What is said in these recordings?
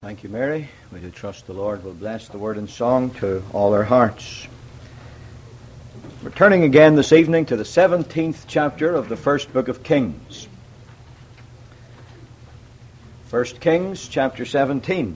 Thank you, Mary. We do trust the Lord will bless the word and song to all our hearts. We're turning again this evening to the 17th chapter of the first book of Kings. 1 Kings chapter 17.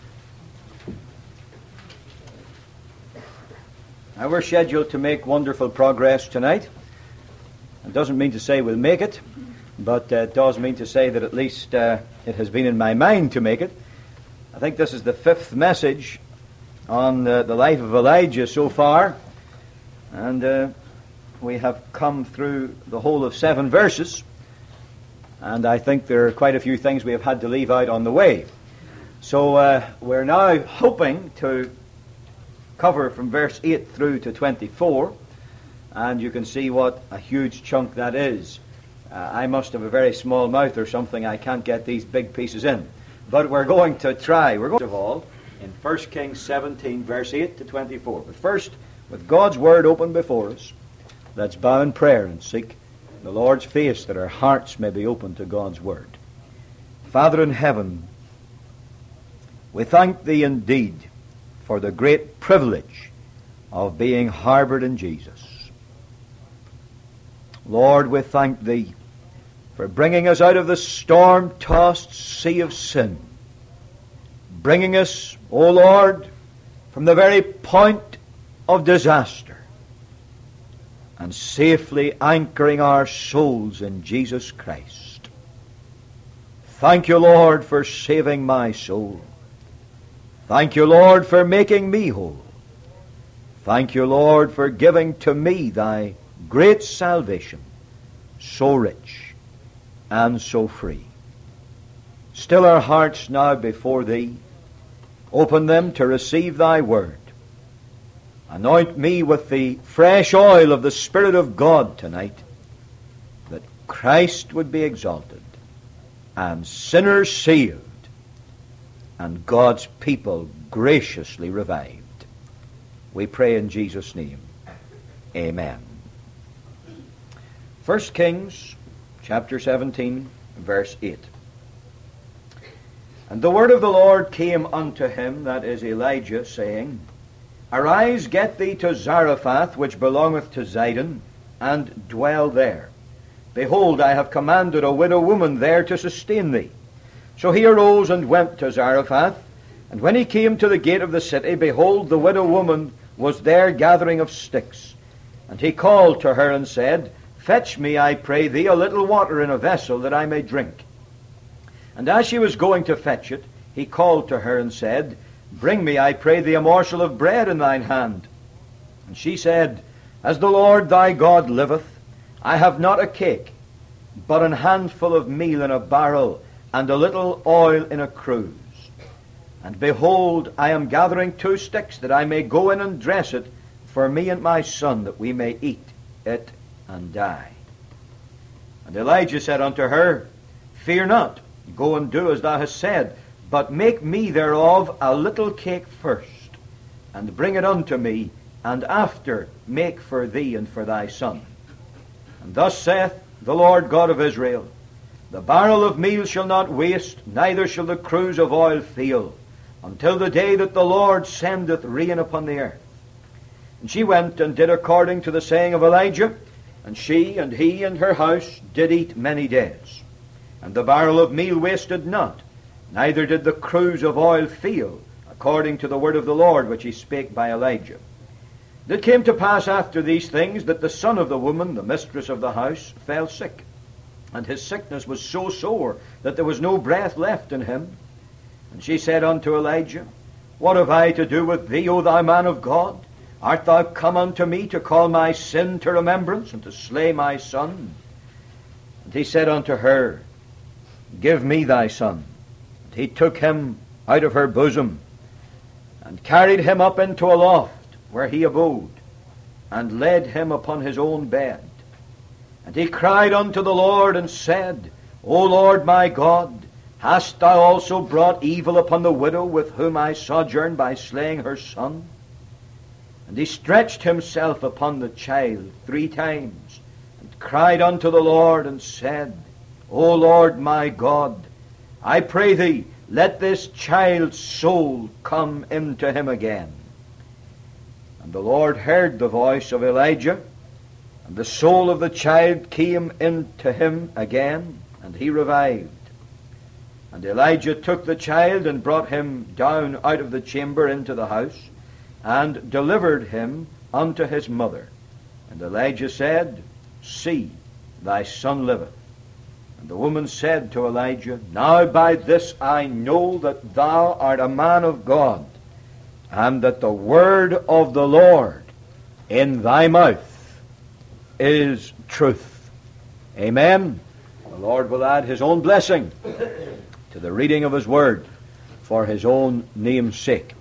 Now we're scheduled to make wonderful progress tonight. It doesn't mean to say we'll make it, but it does mean to say that at least it has been in my mind to make it. I think this is the fifth message on the life of Elijah so far, and we have come through the whole of 7 verses, and I think there are quite a few things we have had to leave out on the way. So we're now hoping to cover from verse 8 through to 24, and you can see what a huge chunk that is. I must have a very small mouth or something. I can't get these big pieces in. But we're going to try. We're going to all in 1 Kings 17, verse 8 to 24. But first, with God's Word open before us, let's bow in prayer and seek the Lord's face that our hearts may be open to God's Word. Father in heaven, we thank Thee indeed for the great privilege of being harbored in Jesus. Lord, we thank Thee for bringing us out of the storm-tossed sea of sin, bringing us, O Lord, from the very point of disaster, and safely anchoring our souls in Jesus Christ. Thank you, Lord, for saving my soul. Thank you, Lord, for making me whole. Thank you, Lord, for giving to me Thy great salvation, so rich and so free. Still our hearts now before Thee. Open them to receive Thy word. Anoint me with the fresh oil of the Spirit of God tonight, that Christ would be exalted, and sinners saved, and God's people graciously revived. We pray in Jesus' name. Amen. 1 Kings chapter 17, verse 8. And the word of the Lord came unto him, that is Elijah, saying, Arise, get thee to Zarephath, which belongeth to Zidon, and dwell there. Behold, I have commanded a widow woman there to sustain thee. So he arose and went to Zarephath, and when he came to the gate of the city, behold, the widow woman was there gathering of sticks. And he called to her and said, Fetch me, I pray thee, a little water in a vessel, that I may drink. And as she was going to fetch it, he called to her and said, Bring me, I pray thee, a morsel of bread in thine hand. And she said, As the Lord thy God liveth, I have not a cake, but an handful of meal in a barrel, and a little oil in a cruse. And behold, I am gathering 2 sticks, that I may go in and dress it for me and my son, that we may eat it and die. And Elijah said unto her, Fear not, go and do as thou hast said, but make me thereof a little cake first, and bring it unto me, and after make for thee and for thy son. And thus saith the Lord God of Israel, The barrel of meal shall not waste, neither shall the cruse of oil fail, until the day that the Lord sendeth rain upon the earth. And she went and did according to the saying of Elijah, and she and he and her house did eat many days. And the barrel of meal wasted not, neither did the cruse of oil fail, according to the word of the Lord which he spake by Elijah. And it came to pass after these things, that the son of the woman, the mistress of the house, fell sick. And his sickness was so sore, that there was no breath left in him. And she said unto Elijah, What have I to do with thee, O thou man of God? Art thou come unto me to call my sin to remembrance, and to slay my son? And he said unto her, Give me thy son. And he took him out of her bosom, and carried him up into a loft, where he abode, and laid him upon his own bed. And he cried unto the Lord, and said, O Lord my God, hast thou also brought evil upon the widow with whom I sojourn, by slaying her son? And he stretched himself upon the child 3 times, and cried unto the Lord, and said, O Lord my God, I pray thee, let this child's soul come into him again. And the Lord heard the voice of Elijah, and the soul of the child came into him again, and he revived. And Elijah took the child and brought him down out of the chamber into the house, and delivered him unto his mother. And Elijah said, See, thy son liveth. And the woman said to Elijah, Now by this I know that thou art a man of God, and that the word of the Lord in thy mouth is truth. Amen. The Lord will add his own blessing to the reading of his word for his own name's sake.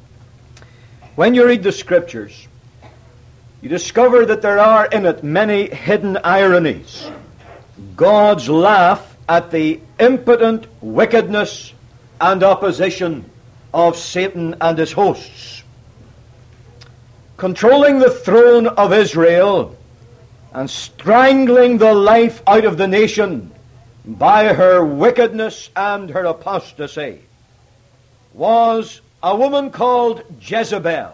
When you read the Scriptures, you discover that there are in it many hidden ironies. God's laugh at the impotent wickedness and opposition of Satan and his hosts. Controlling the throne of Israel and strangling the life out of the nation by her wickedness and her apostasy was a woman called Jezebel,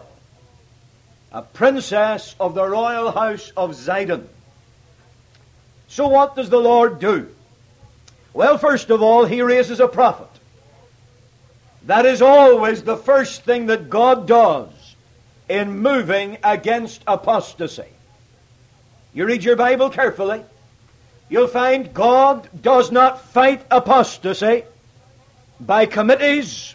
a princess of the royal house of Zidon. So what does the Lord do? Well, first of all, he raises a prophet. That is always the first thing that God does in moving against apostasy. You read your Bible carefully, you'll find God does not fight apostasy by committees,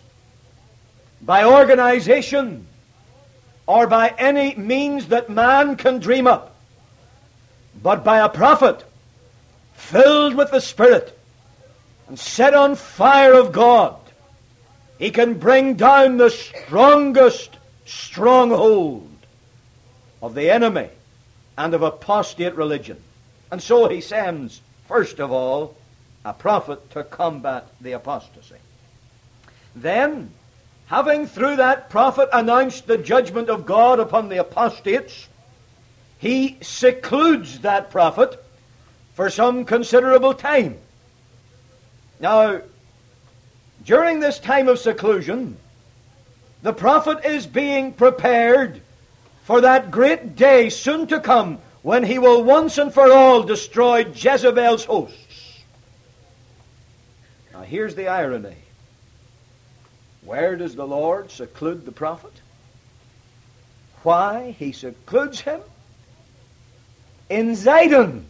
by organization, or by any means that man can dream up, but by a prophet filled with the Spirit and set on fire of God. He can bring down the strongest stronghold of the enemy and of apostate religion. And so he sends, first of all, a prophet to combat the apostasy. Then, having through that prophet announced the judgment of God upon the apostates, he secludes that prophet for some considerable time. Now, during this time of seclusion, the prophet is being prepared for that great day soon to come when he will once and for all destroy Jezebel's hosts. Now here's the irony. Where does the Lord seclude the prophet? Why? He secludes him in Zidon.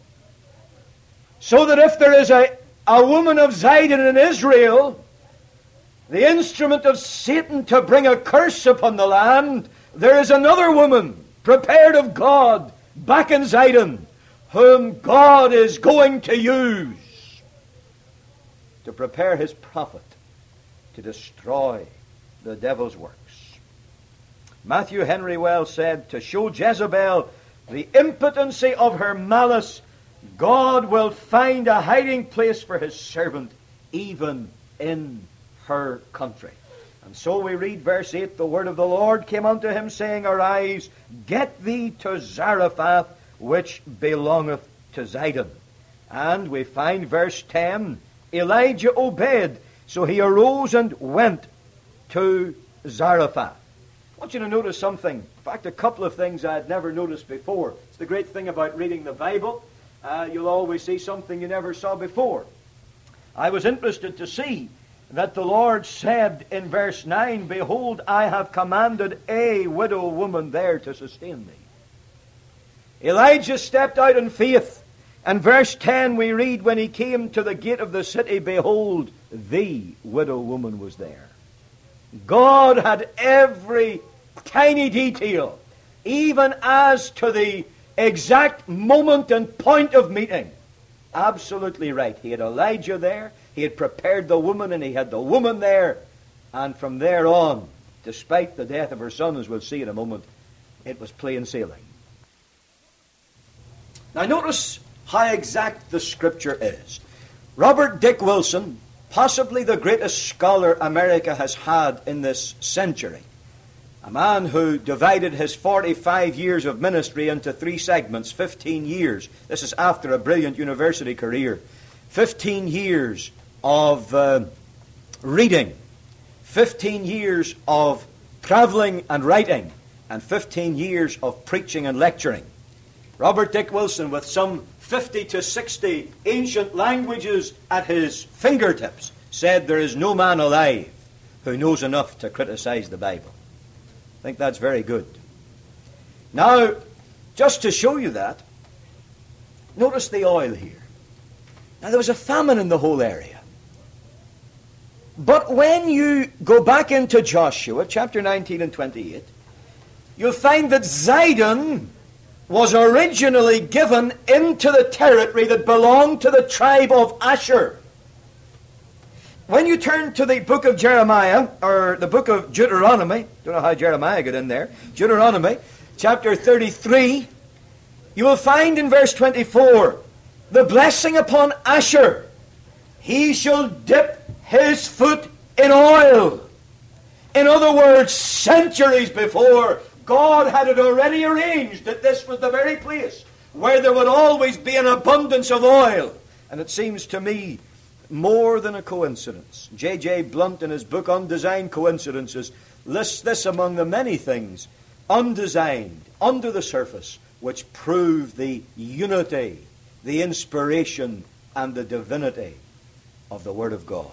So that if there is a woman of Zidon in Israel, the instrument of Satan to bring a curse upon the land, there is another woman prepared of God back in Zidon, whom God is going to use to prepare his prophet to destroy the devil's works. Matthew Henry Wells said, to show Jezebel the impotency of her malice, God will find a hiding place for his servant even in her country. And so we read verse 8, the word of the Lord came unto him, saying, Arise, get thee to Zarephath, which belongeth to Zidon. And we find verse 10, Elijah obeyed, so he arose and went to Zarephath. I want you to notice something. In fact, a couple of things I had never noticed before. It's the great thing about reading the Bible. You'll always see something you never saw before. I was interested to see that the Lord said in verse 9, Behold, I have commanded a widow woman there to sustain thee. Elijah stepped out in faith. And verse 10 we read, when he came to the gate of the city, behold, the widow woman was there. God had every tiny detail, even as to the exact moment and point of meeting. Absolutely right. He had Elijah there, he had prepared the woman, and he had the woman there. And from there on, despite the death of her son, as we'll see in a moment, it was plain sailing. Now notice how exact the Scripture is. Robert Dick Wilson, possibly the greatest scholar America has had in this century, a man who divided his 45 years of ministry into 3 segments, 15 years. This is after a brilliant university career. 15 years of reading, 15 years of traveling and writing, and 15 years of preaching and lecturing. Robert Dick Wilson, with some 50 to 60 ancient languages at his fingertips, said there is no man alive who knows enough to criticize the Bible. I think that's very good. Now, just to show you that, notice the oil here. Now, there was a famine in the whole area. But when you go back into Joshua, chapter 19 and 28, you'll find that Zidon was originally given into the territory that belonged to the tribe of Asher. When you turn to the book of Jeremiah, or the book of Deuteronomy, don't know how Jeremiah got in there, Deuteronomy, chapter 33, you will find in verse 24, the blessing upon Asher, he shall dip his foot in oil. In other words, centuries before, God had it already arranged that this was the very place where there would always be an abundance of oil. And it seems to me more than a coincidence. J.J. Blunt, in his book Undesigned Coincidences, lists this among the many things undesigned, under the surface, which prove the unity, the inspiration, and the divinity of the Word of God.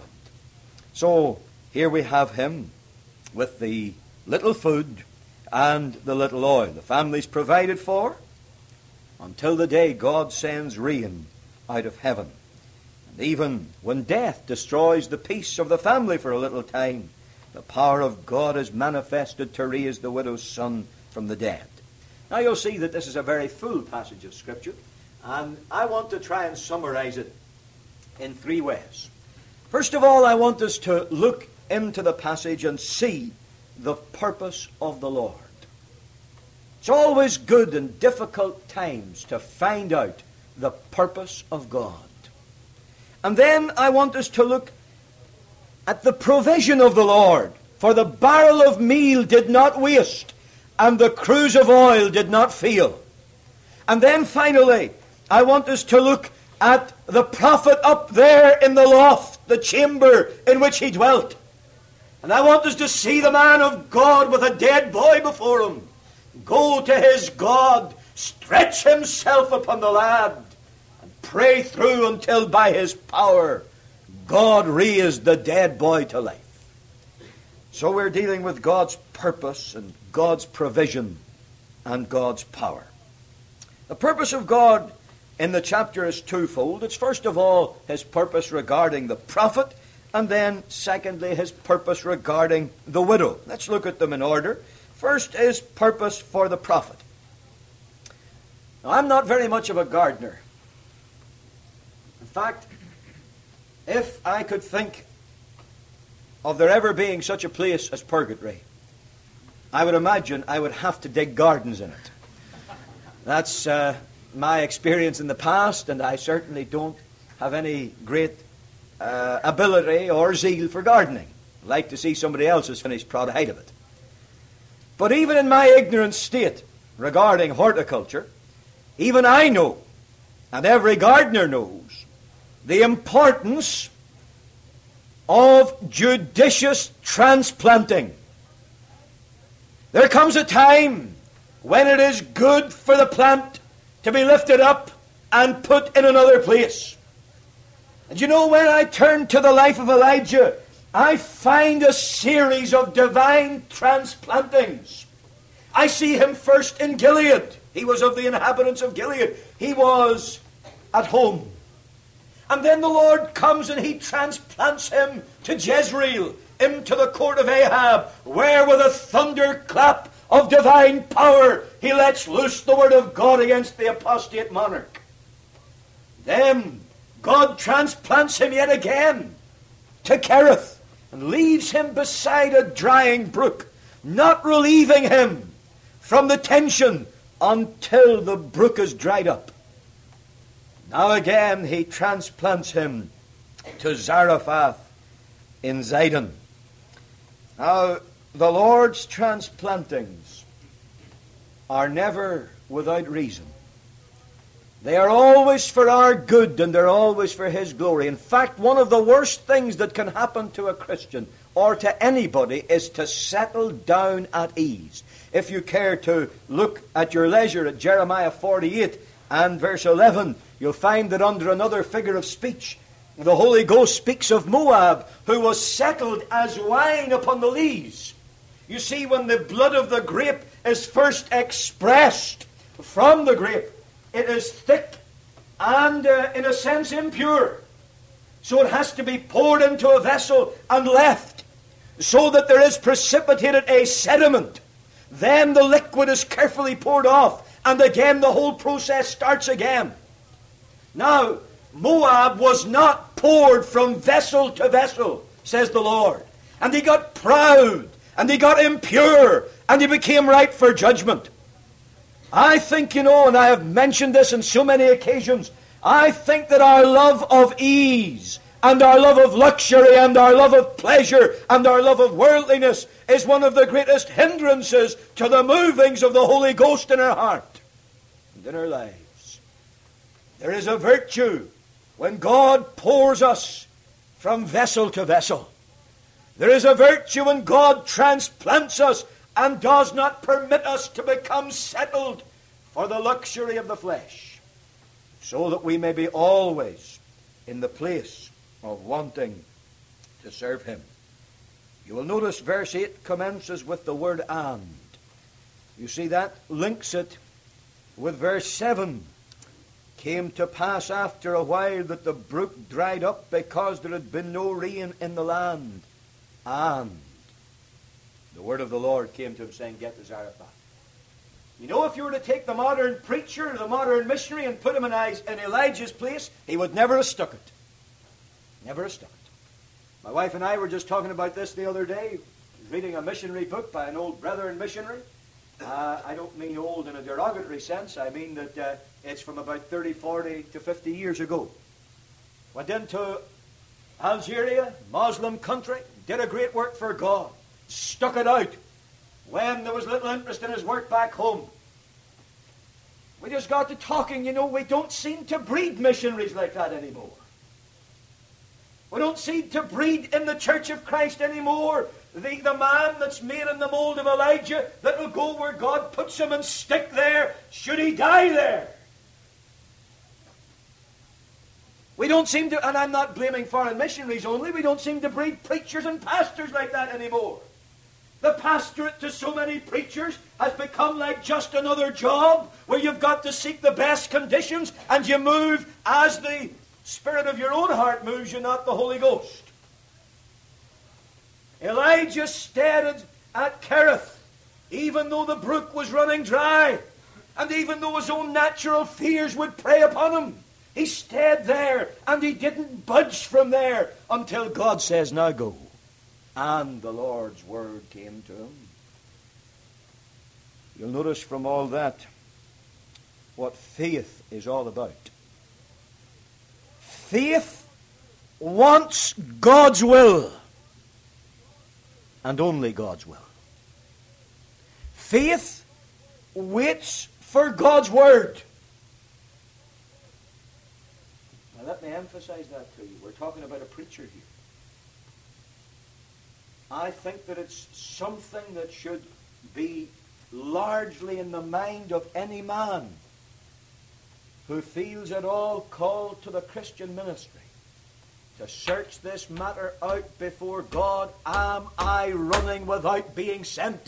So, here we have him with the little food and the little oil. The family's provided for until the day God sends rain out of heaven. And even when death destroys the peace of the family for a little time, the power of God is manifested to raise the widow's son from the dead. Now you'll see that this is a very full passage of Scripture, and I want to try and summarize it in three ways. First of all, I want us to look into the passage and see the purpose of the Lord. It's always good in difficult times to find out the purpose of God. And then I want us to look at the provision of the Lord. For the barrel of meal did not waste, and the cruse of oil did not fail. And then finally, I want us to look at the prophet up there in the loft, the chamber in which he dwelt. And I want us to see the man of God with a dead boy before him go to his God, stretch himself upon the lad, and pray through until by his power God raised the dead boy to life. So we're dealing with God's purpose and God's provision and God's power. The purpose of God in the chapter is twofold. It's first of all his purpose regarding the prophet, and then secondly his purpose regarding the widow. Let's look at them in order. First, his purpose for the prophet. Now, I'm not very much of a gardener. In fact, if I could think of there ever being such a place as purgatory, I would imagine I would have to dig gardens in it. That's my experience in the past, and I certainly don't have any great ability or zeal for gardening. I'd like to see somebody else's finished product out of it. But even in my ignorant state regarding horticulture, even I know, and every gardener knows, the importance of judicious transplanting. There comes a time when it is good for the plant to be lifted up and put in another place. And you know, when I turn to the life of Elijah, I find a series of divine transplantings. I see him first in Gilead. He was of the inhabitants of Gilead. He was at home. And then the Lord comes and he transplants him to Jezreel, into the court of Ahab, where with a thunderclap of divine power he lets loose the word of God against the apostate monarch. Then God transplants him yet again to Kerith and leaves him beside a drying brook, not relieving him from the tension until the brook is dried up. Now again he transplants him to Zarephath in Zidon. Now the Lord's transplantings are never without reason. They are always for our good, and they're always for His glory. In fact, one of the worst things that can happen to a Christian or to anybody is to settle down at ease. If you care to look at your leisure at Jeremiah 48 and verse 11, you'll find that under another figure of speech, the Holy Ghost speaks of Moab, who was settled as wine upon the lees. You see, when the blood of the grape is first expressed from the grape, it is thick and, in a sense, impure. So it has to be poured into a vessel and left, so that there is precipitated a sediment. Then the liquid is carefully poured off, and again the whole process starts again. Now, Moab was not poured from vessel to vessel, says the Lord. And he got proud, and he got impure, and he became ripe for judgment. I think, and I have mentioned this on so many occasions, I think that our love of ease, and our love of luxury, and our love of pleasure, and our love of worldliness is one of the greatest hindrances to the movings of the Holy Ghost in our heart and in our lives. There is a virtue when God pours us from vessel to vessel. There is a virtue when God transplants us and does not permit us to become settled for the luxury of the flesh, so that we may be always in the place of wanting to serve Him. You will notice verse 8 commences with the word and. You see, that links it with verse 7. Came to pass after a while that the brook dried up because there had been no rain in the land. And the word of the Lord came to him saying, get to Zarephath. You know, if you were to take the modern preacher, the modern missionary, and put him in Elijah's place, he would never have stuck it. Never have stuck it. My wife and I were just talking about this the other day, reading a missionary book by an old brethren missionary. I don't mean old in a derogatory sense. I mean that it's from about 30, 40 to 50 years ago. Went into Algeria, Muslim country, did a great work for God. Stuck it out when there was little interest in his work back home. We just got to talking, we don't seem to breed missionaries like that anymore. We don't seem to breed in the Church of Christ anymore the man that's made in the mold of Elijah that will go where God puts him and stick there should he die there. We don't seem to, and I'm not blaming foreign missionaries only, we don't seem to breed preachers and pastors like that anymore. The pastorate to so many preachers has become like just another job where you've got to seek the best conditions and you move as the Spirit of your own heart moves you, not the Holy Ghost. Elijah stayed at Kerith, even though the brook was running dry, and even though his own natural fears would prey upon him. He stayed there, and he didn't budge from there until God says, now go. And the Lord's word came to him. You'll notice from all that what faith is all about. Faith wants God's will, and only God's will. Faith waits for God's word. Now let me emphasize that to you. We're talking about a preacher here. I think that it's something that should be largely in the mind of any man who feels at all called to the Christian ministry to search this matter out before God. Am I running without being sent?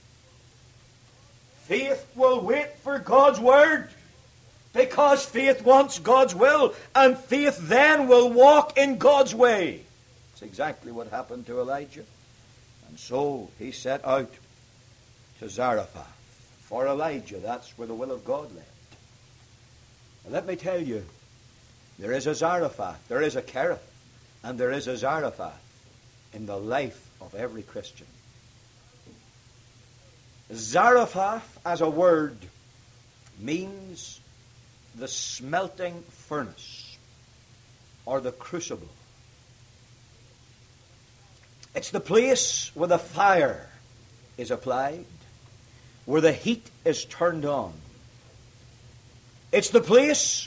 Faith will wait for God's word because faith wants God's will, and faith then will walk in God's way. That's exactly what happened to Elijah. And so he set out to Zarephath. For Elijah, that's where the will of God lay. Now let me tell you, there is a Zarephath, there is a Kerith, and there is a Zarephath in the life of every Christian. Zarephath as a word means the smelting furnace or the crucible. It's the place where the fire is applied, where the heat is turned on. It's the place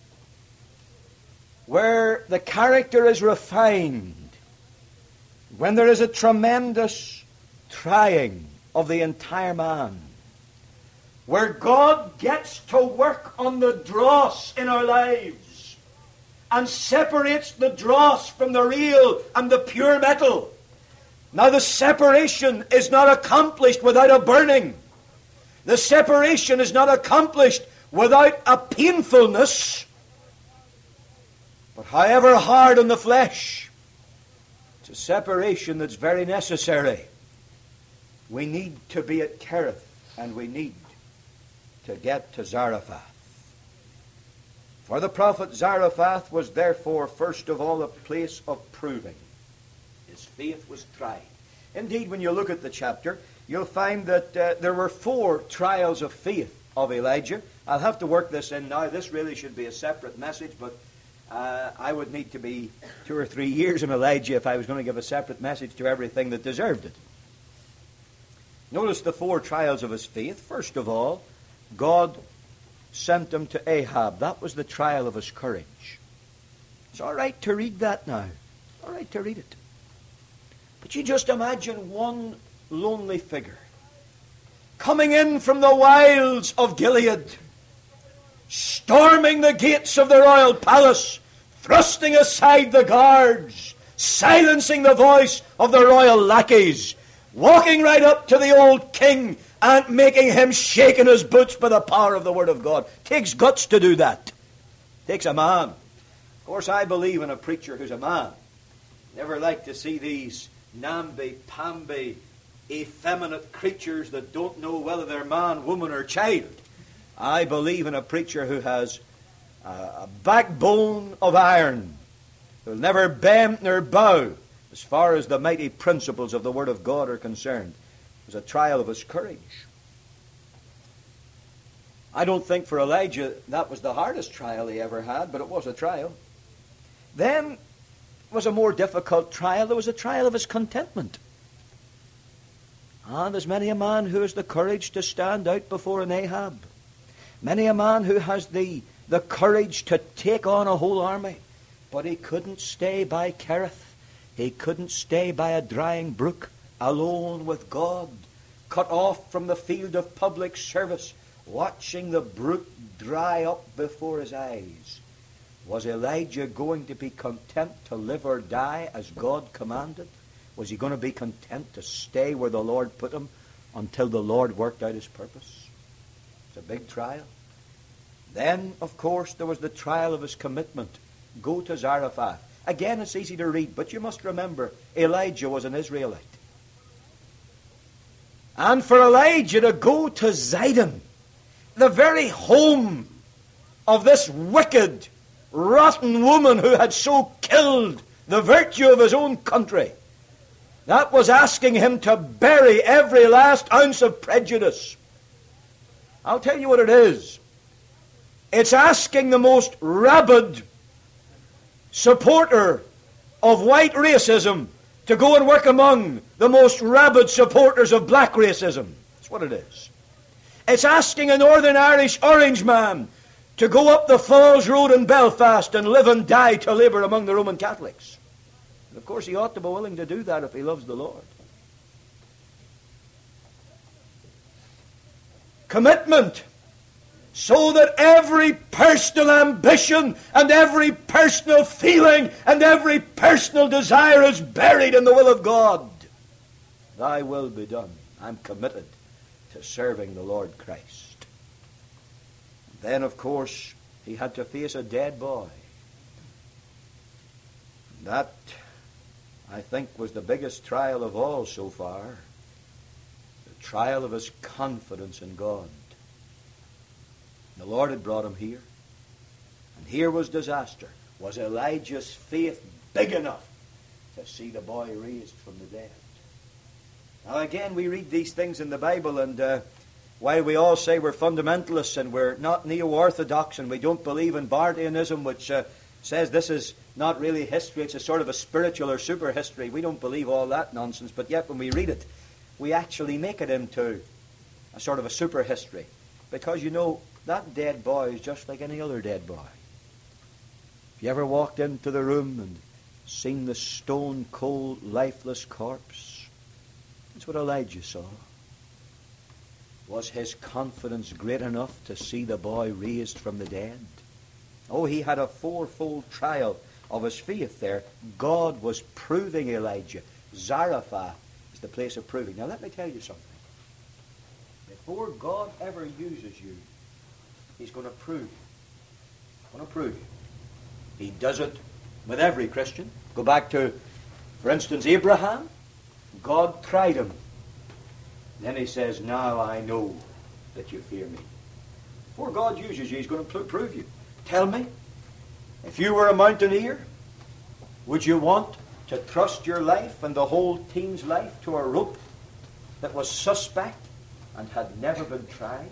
where the character is refined, when there is a tremendous trying of the entire man, where God gets to work on the dross in our lives and separates the dross from the real and the pure metal. Now, the separation is not accomplished without a burning. The separation is not accomplished without a painfulness. But however hard on the flesh, it's a separation that's very necessary. We need to be at Kerith, and we need to get to Zarephath. For the prophet Zarephath was therefore first of all a place of proving. His faith was tried. Indeed, when you look at the chapter, you'll find that there were 4 trials of faith of Elijah. I'll have to work this in now. This really should be a separate message, but I would need to be 2 or 3 years in Elijah if I was going to give a separate message to everything that deserved it. Notice the 4 trials of his faith. First of all, God sent him to Ahab. That was the trial of his courage. It's all right to read that now. All right to read it. But you just imagine one lonely figure coming in from the wilds of Gilead, storming the gates of the royal palace, thrusting aside the guards, silencing the voice of the royal lackeys, walking right up to the old king and making him shake in his boots by the power of the Word of God. Takes guts to do that. Takes a man. Of course, I believe in a preacher who's a man. Never like to see these namby-pamby, effeminate creatures that don't know whether they're man, woman, or child. I believe in a preacher who has a backbone of iron, who'll never bend nor bow as far as the mighty principles of the Word of God are concerned. It was a trial of his courage. I don't think for Elijah that was the hardest trial he ever had, but it was a trial. Then was a more difficult trial. There was a trial of his contentment. And there's many a man who has the courage to stand out before an Ahab. Many a man who has the courage to take on a whole army. But he couldn't stay by Kerith. He couldn't stay by a drying brook, alone with God, cut off from the field of public service, watching the brook dry up before his eyes. Was Elijah going to be content to live or die as God commanded? Was he going to be content to stay where the Lord put him until the Lord worked out his purpose? It's a big trial. Then, of course, there was the trial of his commitment. Go to Zarephath. Again, it's easy to read, but you must remember, Elijah was an Israelite. And for Elijah to go to Zidon, the very home of this wicked, rotten woman who had so killed the virtue of his own country, that was asking him to bury every last ounce of prejudice. I'll tell you what it is. It's asking the most rabid supporter of white racism to go and work among the most rabid supporters of black racism. That's what it is. It's asking a Northern Irish orange man to go up the Falls Road in Belfast and live and die to labour among the Roman Catholics. And of course, he ought to be willing to do that if he loves the Lord. Commitment, so that every personal ambition and every personal feeling and every personal desire is buried in the will of God. Thy will be done. I'm committed to serving the Lord Christ. Then, of course, he had to face a dead boy. That, I think, was the biggest trial of all so far. The trial of his confidence in God. The Lord had brought him here. And here was disaster. Was Elijah's faith big enough to see the boy raised from the dead? Now again, we read these things in the Bible, and while we all say we're fundamentalists and we're not neo-orthodox and we don't believe in Bardianism, which says this is not really history, it's a sort of a spiritual or super history, we don't believe all that nonsense, but yet when we read it, we actually make it into a sort of a super history. Because, you know, that dead boy is just like any other dead boy. Have you ever walked into the room and seen the stone-cold, lifeless corpse? That's what Elijah saw. Was his confidence great enough to see the boy raised from the dead? Oh, he had a fourfold trial of his faith there. God was proving Elijah. Zarephath is the place of proving. Now let me tell you something. Before God ever uses you, He's going to prove you. He's going to prove you. He does it with every Christian. Go back to, for instance, Abraham. God tried him. Then He says, now I know that you fear me. Before God uses you, He's going to prove you. Tell me, if you were a mountaineer, would you want to trust your life and the whole team's life to a rope that was suspect and had never been tried?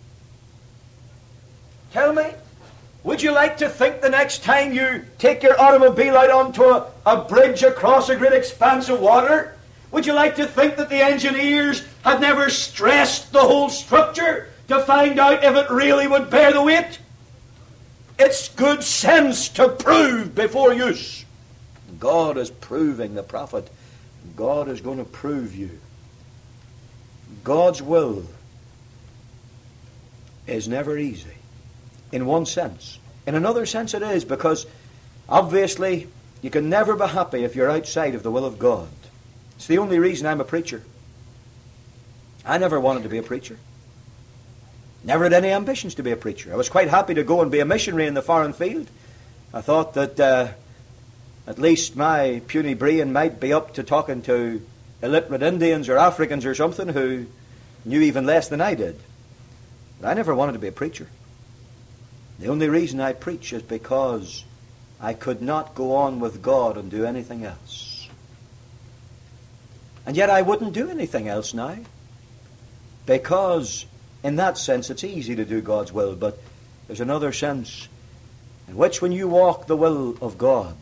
Tell me, would you like to think the next time you take your automobile out onto a bridge across a great expanse of water, would you like to think that the engineers had never stressed the whole structure to find out if it really would bear the weight? It's good sense to prove before use. God is proving the prophet. God is going to prove you. God's will is never easy. In one sense. In another sense it is, because obviously you can never be happy if you're outside of the will of God. It's the only reason I'm a preacher. I never wanted to be a preacher. Never had any ambitions to be a preacher. I was quite happy to go and be a missionary in the foreign field. I thought that at least my puny brain might be up to talking to illiterate Indians or Africans or something who knew even less than I did. But I never wanted to be a preacher. The only reason I preach is because I could not go on with God and do anything else. And yet I wouldn't do anything else now, because in that sense it's easy to do God's will, but there's another sense in which when you walk the will of God,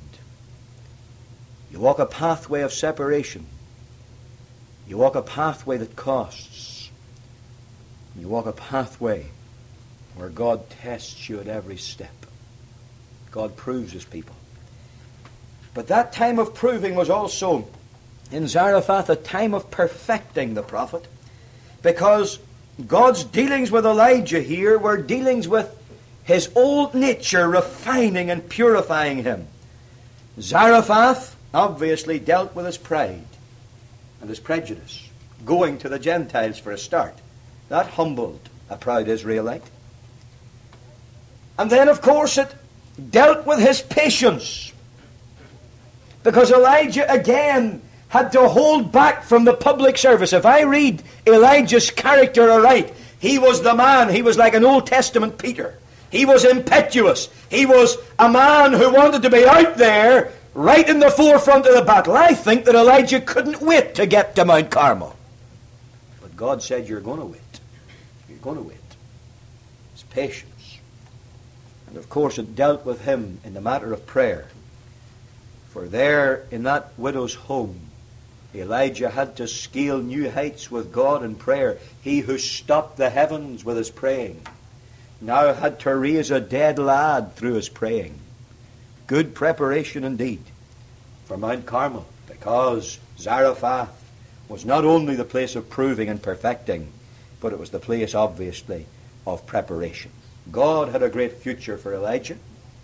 you walk a pathway of separation. You walk a pathway that costs. You walk a pathway where God tests you at every step. God proves His people. But that time of proving was also in Zarephath a time of perfecting the prophet, because God's dealings with Elijah here were dealings with his old nature refining and purifying him. Zarephath obviously dealt with his pride and his prejudice, going to the Gentiles for a start. That humbled a proud Israelite. And then, of course, it dealt with his patience, because Elijah again had to hold back from the public service. If I read Elijah's character aright, he was the man. He was like an Old Testament Peter. He was impetuous. He was a man who wanted to be out there right in the forefront of the battle. I think that Elijah couldn't wait to get to Mount Carmel. But God said, you're going to wait. You're going to wait. It's patience. And of course it dealt with him in the matter of prayer. For there in that widow's home, Elijah had to scale new heights with God in prayer. He who stopped the heavens with his praying now had to raise a dead lad through his praying. Good preparation indeed for Mount Carmel, because Zarephath was not only the place of proving and perfecting, but it was the place, obviously, of preparation. God had a great future for Elijah.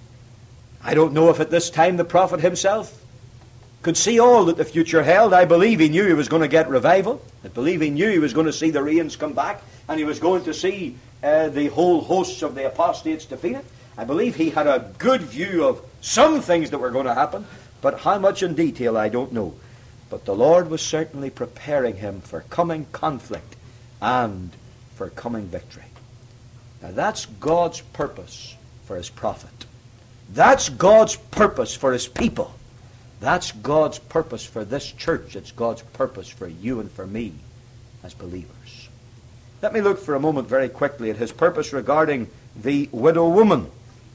I don't know if at this time the prophet himself could see all that the future held. I believe he knew he was going to get revival. I believe he knew he was going to see the rains come back, and he was going to see the whole hosts of the apostates defeated. I believe he had a good view of some things that were going to happen, but how much in detail I don't know. But the Lord was certainly preparing him for coming conflict and for coming victory. Now that's God's purpose for His prophet. That's God's purpose for His people. That's God's purpose for this church. It's God's purpose for you and for me as believers. Let me look for a moment very quickly at His purpose regarding the widow woman.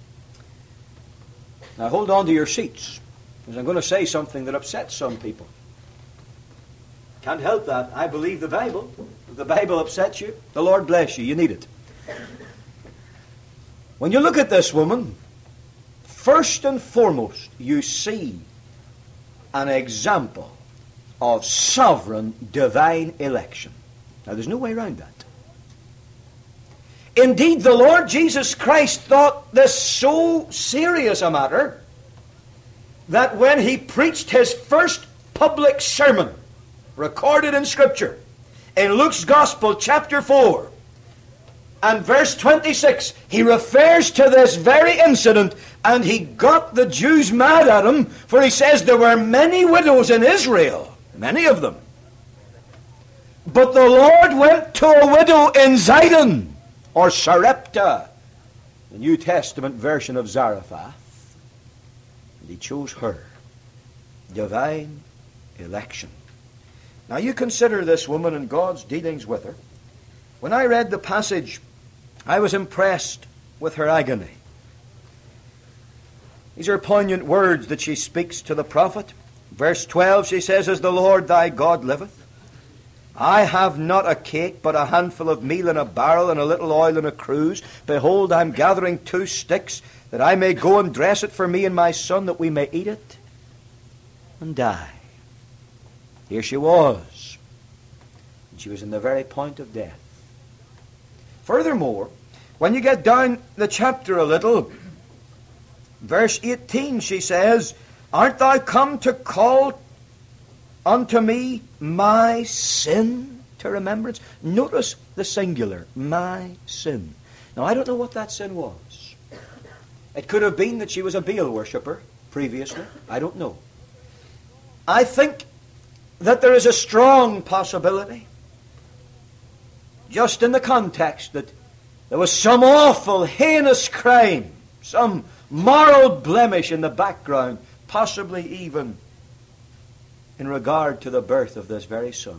Now hold on to your seats, because I'm going to say something that upsets some people. Can't help that. I believe the Bible. If the Bible upsets you, the Lord bless you. You need it. When you look at this woman, first and foremost, you see an example of sovereign divine election. Now, there's no way around that. Indeed, the Lord Jesus Christ thought this so serious a matter that when he preached his first public sermon, recorded in Scripture, in Luke's Gospel, chapter 4, and verse 26, he refers to this very incident, and he got the Jews mad at him, for he says there were many widows in Israel, many of them. But the Lord went to a widow in Zidon, or Sarepta, the New Testament version of Zarephath, and he chose her. Divine election. Now you consider this woman and God's dealings with her. When I read the passage, I was impressed with her agony. These are poignant words that she speaks to the prophet. Verse 12, she says, "As the Lord thy God liveth, I have not a cake, but a handful of meal in a barrel, and a little oil in a cruse. Behold, I am gathering 2 sticks, that I may go and dress it for me and my son, that we may eat it and die." Here she was. And she was in the very point of death. Furthermore, when you get down the chapter a little, verse 18, she says, "Art thou come to call unto me my sin to remembrance?" Notice the singular, my sin. Now, I don't know what that sin was. It could have been that she was a Baal worshipper previously. I don't know. I think that there is a strong possibility, just in the context, that there was some awful, heinous crime, some moral blemish in the background, possibly even in regard to the birth of this very son.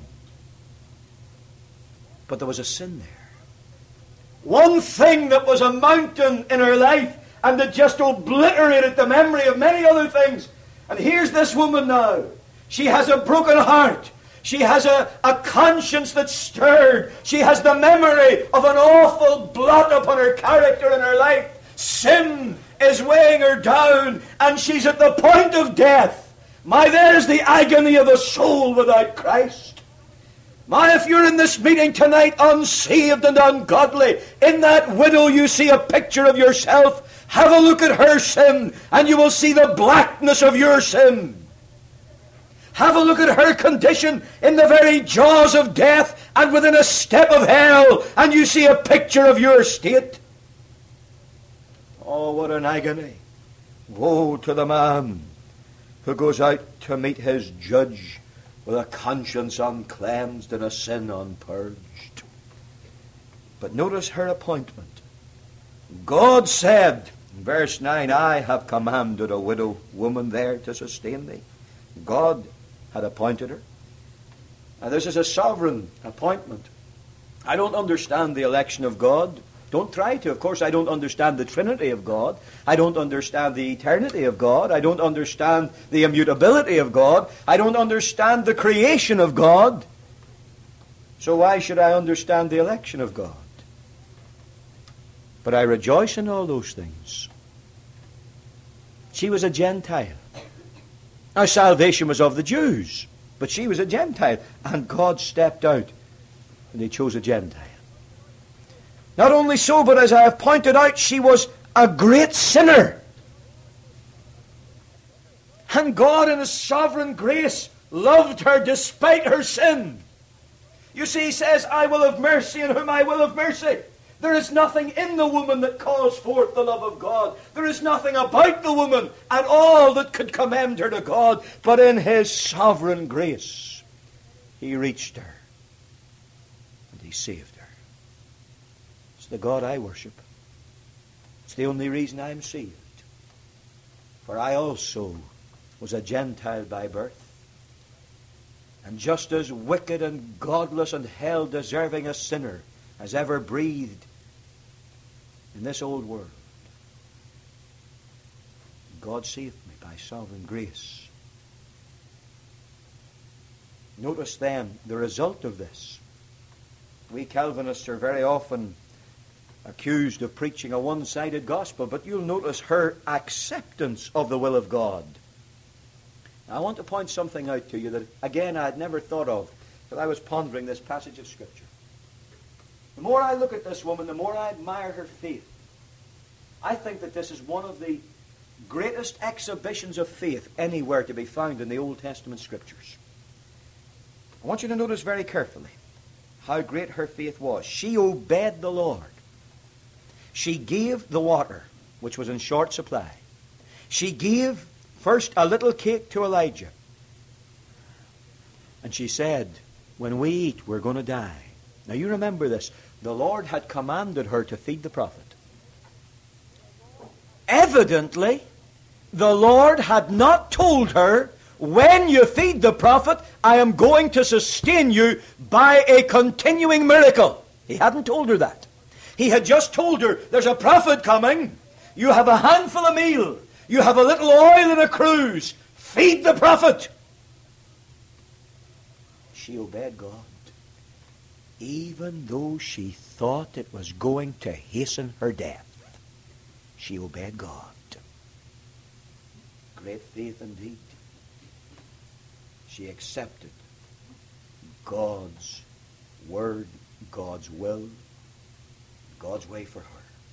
But there was a sin there. One thing that was a mountain in her life and that just obliterated the memory of many other things. And here's this woman now. She has a broken heart. She has a conscience that's stirred. She has the memory of an awful blot upon her character in her life. Sin is weighing her down, and she's at the point of death. My, there's the agony of a soul without Christ. My, if you're in this meeting tonight unsaved and ungodly, in that widow you see a picture of yourself. Have a look at her sin, and you will see the blackness of your sin. Have a look at her condition in the very jaws of death and within a step of hell, and you see a picture of your state. Oh, what an agony. Woe to the man who goes out to meet his judge with a conscience uncleansed and a sin unpurged. But notice her appointment. God said, in verse 9, "I have commanded a widow woman there to sustain thee." God had appointed her. And this is a sovereign appointment. I don't understand the election of God. Don't try to. Of course, I don't understand the Trinity of God. I don't understand the eternity of God. I don't understand the immutability of God. I don't understand the creation of God. So why should I understand the election of God? But I rejoice in all those things. She was a Gentile. Now, salvation was of the Jews, but she was a Gentile, and God stepped out, and he chose a Gentile. Not only so, but as I have pointed out, she was a great sinner. And God, in his sovereign grace, loved her despite her sin. You see, he says, "I will have mercy on whom I will have mercy." There is nothing in the woman that calls forth the love of God. There is nothing about the woman at all that could commend her to God. But in his sovereign grace, he reached her and he saved her. It's the God I worship. It's the only reason I'm saved. For I also was a Gentile by birth, and just as wicked and godless and hell-deserving a sinner as ever breathed in this old world. God saved me by sovereign grace. Notice then the result of this. We Calvinists are very often accused of preaching a one-sided gospel, but you'll notice her acceptance of the will of God. Now, I want to point something out to you that, again, I had never thought of till I was pondering this passage of Scripture. The more I look at this woman, the more I admire her faith. I think that this is one of the greatest exhibitions of faith anywhere to be found in the Old Testament Scriptures. I want you to notice very carefully how great her faith was. She obeyed the Lord. She gave the water, which was in short supply. She gave first a little cake to Elijah. And she said, when we eat, we're going to die. Now you remember this. The Lord had commanded her to feed the prophet. Evidently, the Lord had not told her, when you feed the prophet, I am going to sustain you by a continuing miracle. He hadn't told her that. He had just told her, there's a prophet coming. You have a handful of meal. You have a little oil in a cruse. Feed the prophet. She obeyed God, even though she thought it was going to hasten her death. She obeyed God. Great faith indeed. She accepted God's word, God's will, God's way for her.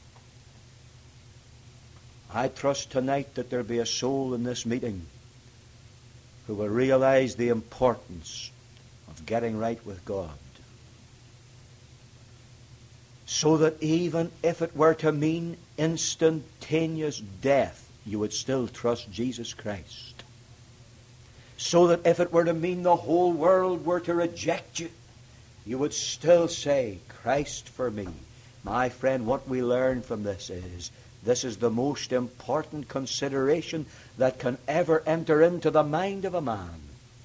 I trust tonight that there be a soul in this meeting who will realize the importance of getting right with God, so that even if it were to mean instantaneous death, you would still trust Jesus Christ. So that if it were to mean the whole world were to reject you, you would still say, Christ for me. My friend, what we learn from this is the most important consideration that can ever enter into the mind of a man.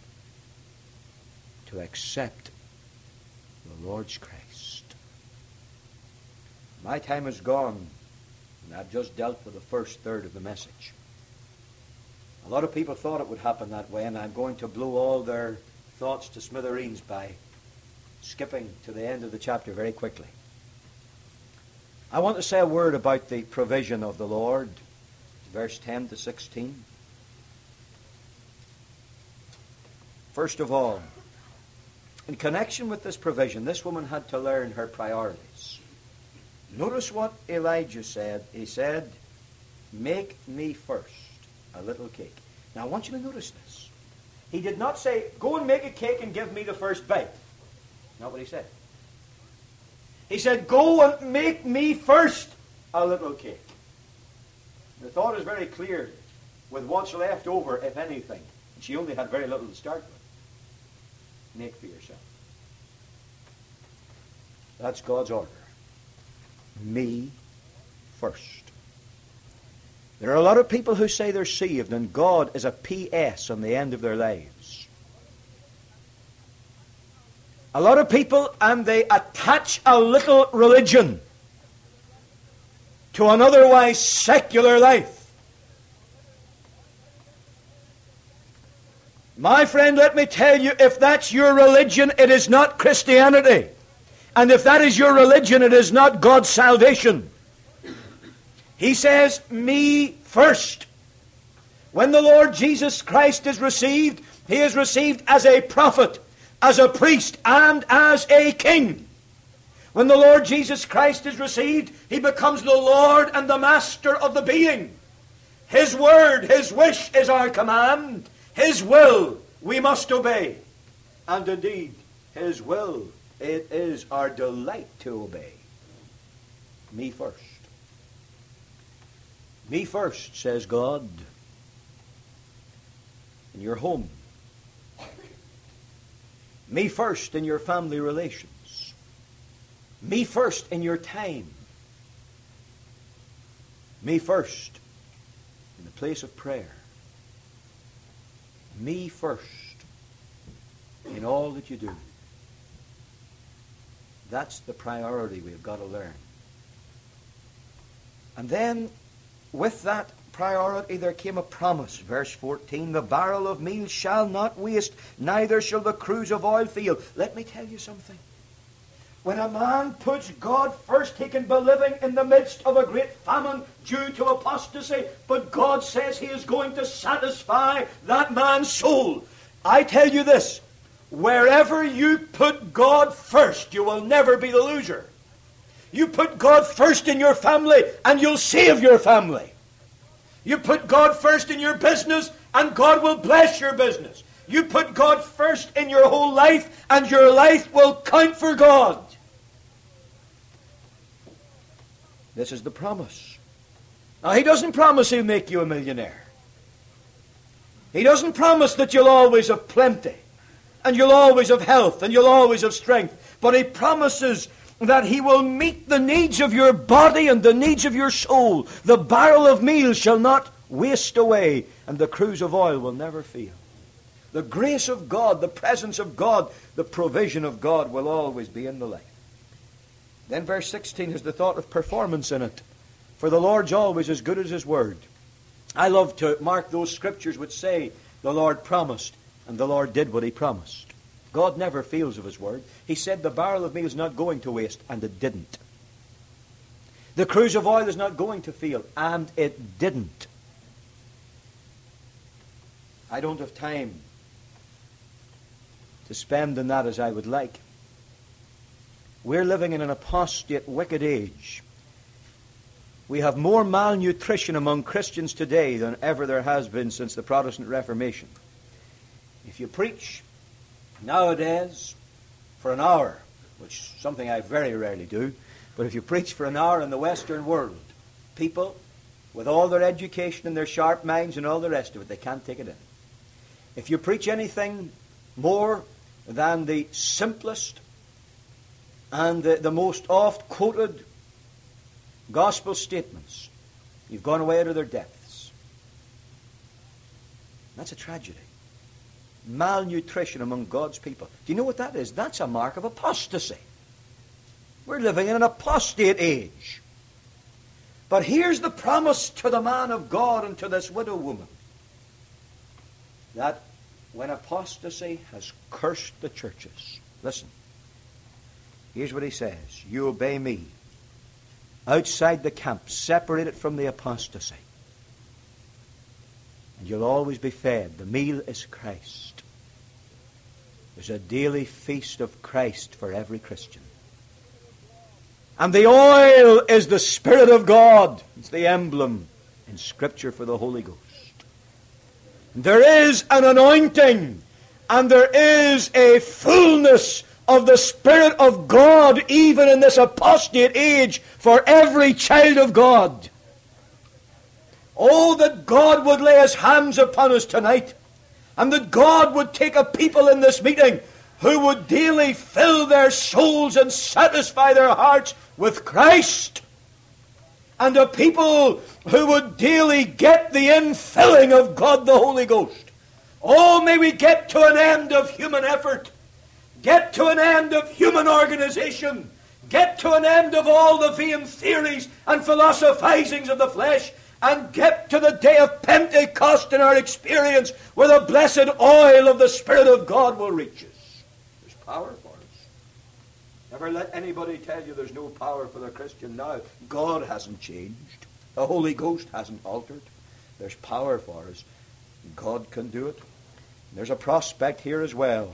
To accept the Lord's Christ. My time is gone, and I've just dealt with the first third of the message. A lot of people thought it would happen that way, and I'm going to blow all their thoughts to smithereens by skipping to the end of the chapter very quickly. I want to say a word about the provision of the Lord, verse 10 to 16. First of all, in connection with this provision, this woman had to learn her priorities. Notice what Elijah said. He said, make me first a little cake. Now I want you to notice this. He did not say, go and make a cake and give me the first bite. Not what he said. He said, go and make me first a little cake. The thought is very clear with what's left over, if anything. And she only had very little to start with. Make for yourself. That's God's order. Me first. There are a lot of people who say they're saved and God is a P.S. on the end of their lives. A lot of people, and they attach a little religion to an otherwise secular life. My friend, let me tell you, if that's your religion, it is not Christianity. And if that is your religion, it is not God's salvation. He says, me first. When the Lord Jesus Christ is received, He is received as a prophet, as a priest, and as a king. When the Lord Jesus Christ is received, He becomes the Lord and the Master of the being. His word, His wish is our command. His will we must obey. And indeed, His will, it is our delight to obey. Me first. Me first, says God, in your home. Me first in your family relations. Me first in your time. Me first in the place of prayer. Me first in all that you do. That's the priority we've got to learn. And then, with that priority, there came a promise. Verse 14, the barrel of meal shall not waste, neither shall the cruse of oil fail. Let me tell you something. When a man puts God first, he can be living in the midst of a great famine due to apostasy, but God says he is going to satisfy that man's soul. I tell you this, wherever you put God first, you will never be the loser. You put God first in your family, and you'll save your family. You put God first in your business, and God will bless your business. You put God first in your whole life, and your life will count for God. This is the promise. Now, he doesn't promise he'll make you a millionaire. He doesn't promise that you'll always have plenty, and you'll always have health, and you'll always have strength. But he promises that he will meet the needs of your body and the needs of your soul. The barrel of meal shall not waste away, and the cruse of oil will never fail. The grace of God, the presence of God, the provision of God will always be in the life. Then verse 16 has the thought of performance in it. For the Lord's always as good as his word. I love to mark those scriptures which say the Lord promised and the Lord did what he promised. God never fails of his word. He said the barrel of meal is not going to waste, and it didn't. The cruse of oil is not going to fail, and it didn't. I don't have time to spend in that as I would like. We're living in an apostate, wicked age. We have more malnutrition among Christians today than ever there has been since the Protestant Reformation. If you preach nowadays for an hour, which is something I very rarely do, but if you preach for an hour in the Western world, people with all their education and their sharp minds and all the rest of it, they can't take it in. If you preach anything more than the simplest and the most oft-quoted gospel statements, you've gone away out of their depths. That's a tragedy. Malnutrition among God's people. Do you know what that is? That's a mark of apostasy. We're living in an apostate age. But here's the promise to the man of God and to this widow woman, that when apostasy has cursed the churches, listen, here's what he says: you obey me outside the camp, separated from the apostasy, and you'll always be fed. The meal is Christ. There's a daily feast of Christ for every Christian. And the oil is the Spirit of God. It's the emblem in Scripture for the Holy Ghost. There is an anointing, and there is a fullness of the Spirit of God even in this apostate age for every child of God. Oh, that God would lay his hands upon us tonight, and that God would take a people in this meeting who would daily fill their souls and satisfy their hearts with Christ, and a people who would daily get the infilling of God the Holy Ghost. Oh, may we get to an end of human effort, get to an end of human organization, get to an end of all the vain theories and philosophizings of the flesh, and get to the day of Pentecost in our experience where the blessed oil of the Spirit of God will reach us. There's power for us. Never let anybody tell you there's no power for the Christian now. God hasn't changed. The Holy Ghost hasn't altered. There's power for us. God can do it. There's a prospect here as well.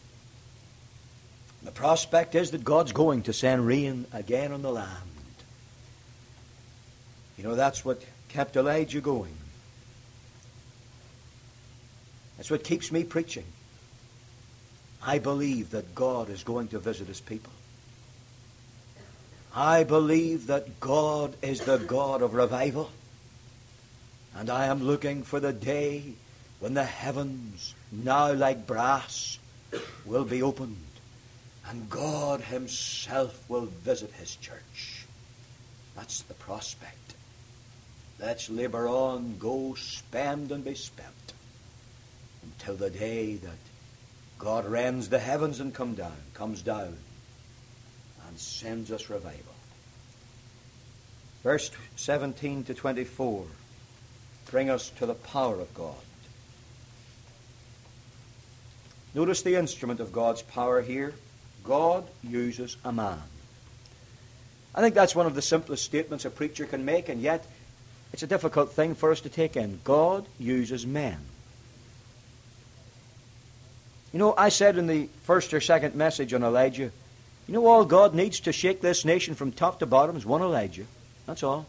The prospect is that God's going to send rain again on the land. You know, that's what kept Elijah going. That's what keeps me preaching. I believe that God is going to visit his people. I believe that God is the God of revival. And I am looking for the day when the heavens, now like brass, will be opened, and God himself will visit his church. That's the prospect. Let's labor on, go spend and be spent, until the day that God rends the heavens and comes down, and sends us revival. Verse 17 to 24 bring us to the power of God. Notice the instrument of God's power here. God uses a man. I think that's one of the simplest statements a preacher can make, and yet it's a difficult thing for us to take in. God uses men. You know, I said in the first or second message on Elijah, you know, all God needs to shake this nation from top to bottom is one Elijah. That's all.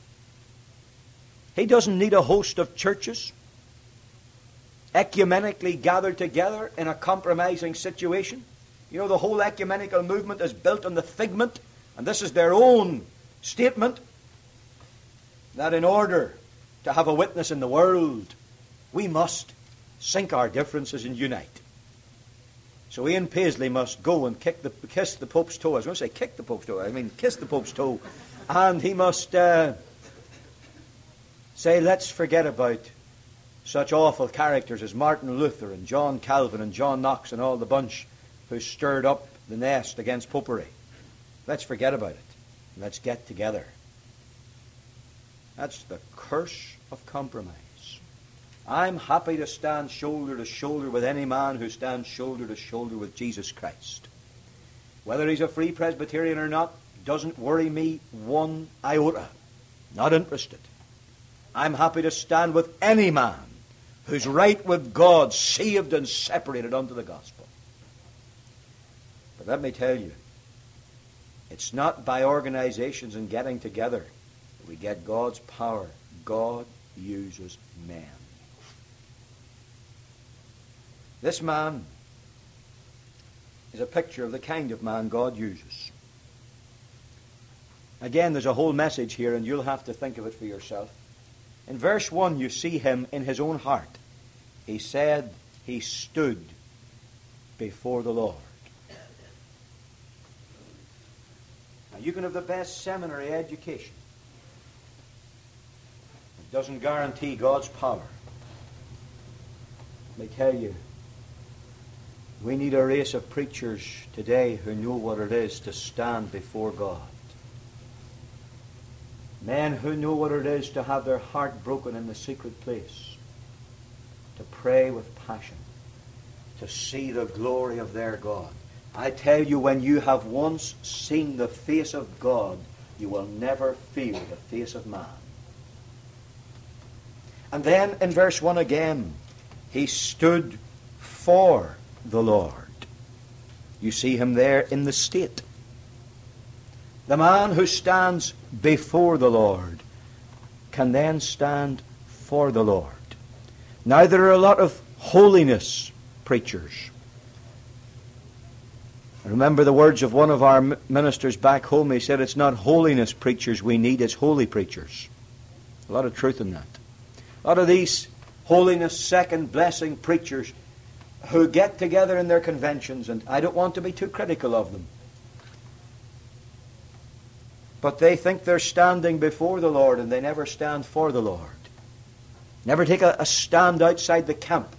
He doesn't need a host of churches ecumenically gathered together in a compromising situation. You know, the whole ecumenical movement is built on the figment, and this is their own statement, that in order to have a witness in the world, we must sink our differences and unite. So Ian Paisley must go and kiss the Pope's toe. I was going to say kick the Pope's toe. I mean kiss the Pope's toe. And he must say, let's forget about such awful characters as Martin Luther and John Calvin and John Knox and all the bunch who stirred up the nest against popery. Let's forget about it. Let's get together. That's the curse of compromise. I'm happy to stand shoulder to shoulder with any man who stands shoulder to shoulder with Jesus Christ. Whether he's a Free Presbyterian or not doesn't worry me one iota. Not interested. I'm happy to stand with any man who's right with God, saved and separated unto the gospel. But let me tell you, it's not by organizations and getting together that we get God's power. God uses men. This man is a picture of the kind of man God uses. Again, there's a whole message here, and you'll have to think of it for yourself. In verse 1, you see him in his own heart. He said he stood before the Lord. Now, you can have the best seminary education. It doesn't guarantee God's power. Let me tell you, we need a race of preachers today who know what it is to stand before God. Men who know what it is to have their heart broken in the secret place, to pray with passion, to see the glory of their God. I tell you, when you have once seen the face of God, you will never feel the face of man. And then in verse 1 again, he stood for the Lord. You see him there in the state. The man who stands before the Lord can then stand for the Lord. Now, there are a lot of holiness preachers. I remember the words of one of our ministers back home. He said, it's not holiness preachers we need, it's holy preachers. A lot of truth in that. A lot of these holiness second blessing preachers who get together in their conventions, and I don't want to be too critical of them, but they think they're standing before the Lord, and they never stand for the Lord. Never take a stand outside the camp.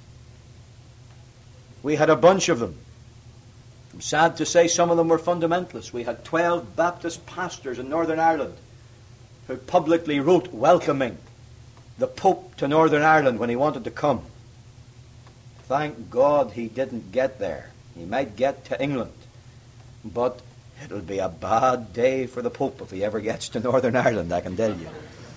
We had a bunch of them. I'm sad to say some of them were fundamentalists. We had 12 Baptist pastors in Northern Ireland who publicly wrote welcoming the Pope to Northern Ireland when he wanted to come. Thank God he didn't get there. He might get to England, but it'll be a bad day for the Pope if he ever gets to Northern Ireland, I can tell you.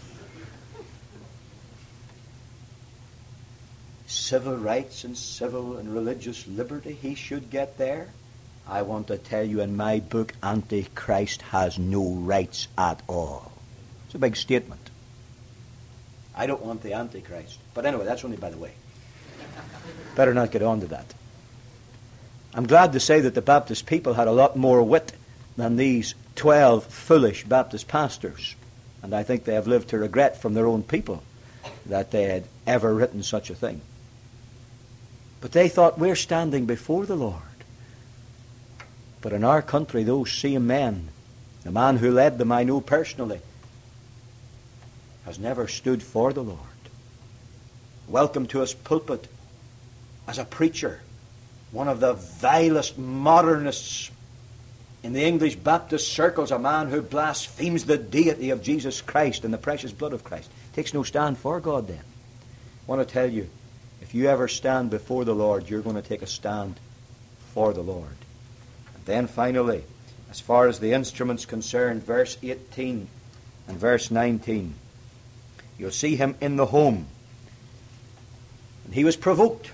Civil rights and civil and religious liberty, he should get there. I want to tell you, in my book, Antichrist has no rights at all. It's a big statement. I don't want the Antichrist. But anyway, that's only by the way. Better not get on to that. I'm glad to say that the Baptist people had a lot more wit than these 12 foolish Baptist pastors. And I think they have lived to regret from their own people that they had ever written such a thing. But they thought, we're standing before the Lord. But in our country, those same men, the man who led them I know personally, has never stood for the Lord. Welcome to his pulpit as a preacher, one of the vilest modernists in the English Baptist circles, a man who blasphemes the deity of Jesus Christ and the precious blood of Christ. Takes no stand for God then. I want to tell you, if you ever stand before the Lord, you're going to take a stand for the Lord. Then finally, as far as the instrument's concerned, verse 18 and verse 19, you'll see him in the home. And he was provoked.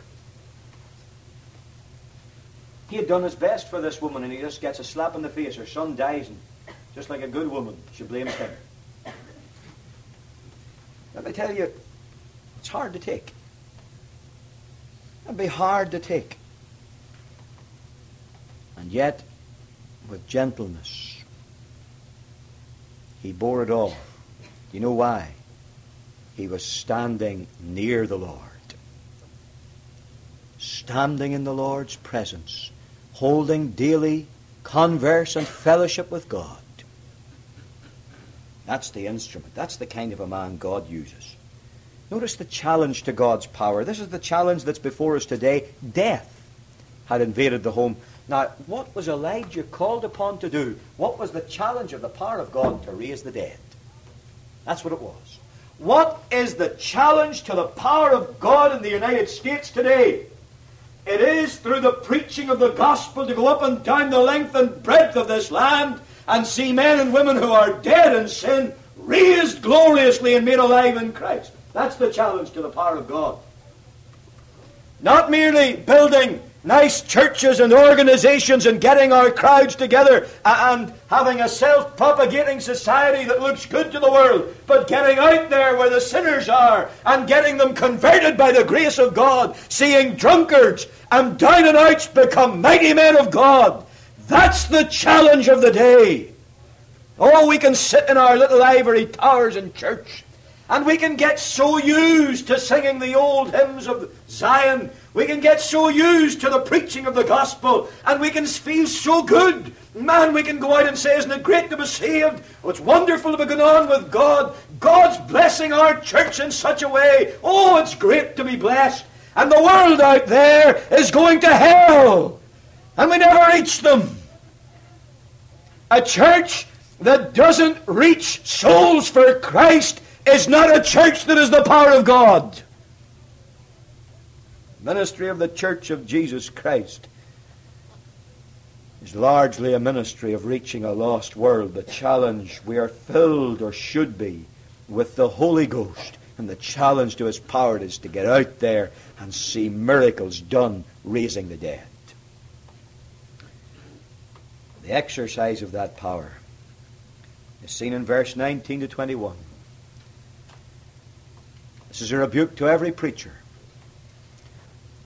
He had done his best for this woman, and he just gets a slap in the face. Her son dies, and just like a good woman, she blames him. Let me tell you, it's hard to take. It'd be hard to take. And yet, with gentleness, he bore it all. Do you know why? He was standing near the Lord. Standing in the Lord's presence, holding daily converse and fellowship with God. That's the instrument. That's the kind of a man God uses. Notice the challenge to God's power. This is the challenge that's before us today. Death had invaded the home. Now, what was Elijah called upon to do? What was the challenge of the power of God? To raise the dead. That's what it was. What is the challenge to the power of God in the United States today? It is through the preaching of the gospel to go up and down the length and breadth of this land and see men and women who are dead in sin raised gloriously and made alive in Christ. That's the challenge to the power of God. Not merely building nice churches and organizations and getting our crowds together and having a self-propagating society that looks good to the world, but getting out there where the sinners are and getting them converted by the grace of God, seeing drunkards and down-and-outs become mighty men of God. That's the challenge of the day. Oh, we can sit in our little ivory towers in church, and we can get so used to singing the old hymns of Zion. We can get so used to the preaching of the gospel, and we can feel so good. Man, we can go out and say, isn't it great to be saved? Oh, it's wonderful to be going on with God. God's blessing our church in such a way. Oh, it's great to be blessed. And the world out there is going to hell, and we never reach them. A church that doesn't reach souls for Christ is not a church that is the power of God. Ministry of the Church of Jesus Christ is largely a ministry of reaching a lost world. The challenge, we are filled, or should be, with the Holy Ghost. And the challenge to His power is to get out there and see miracles done raising the dead. The exercise of that power is seen in verse 19 to 21. This is a rebuke to every preacher.